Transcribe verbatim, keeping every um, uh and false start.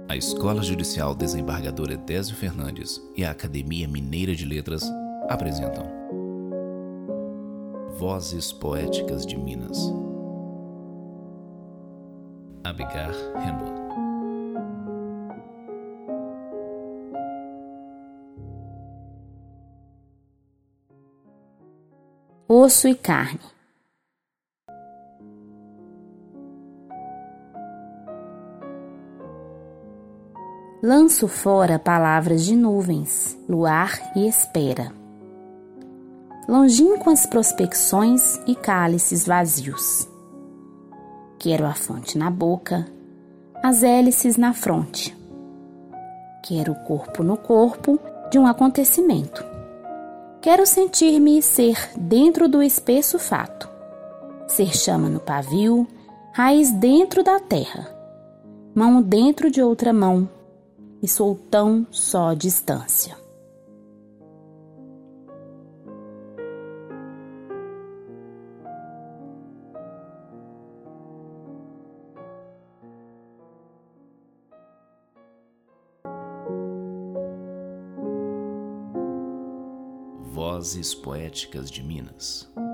A Escola Judicial Desembargador Edésio Fernandes e a Academia Mineira de Letras apresentam Vozes Poéticas de Minas. Abigar Renault. Osso e carne. Lanço fora palavras de nuvens, luar e espera. Longínquas prospecções e cálices vazios. Quero a fonte na boca, as hélices na fronte. Quero o corpo no corpo de um acontecimento. Quero sentir-me ser dentro do espesso fato, ser chama no pavio, raiz dentro da terra, mão dentro de outra mão, e sou tão só distância. Vozes Poéticas de Minas.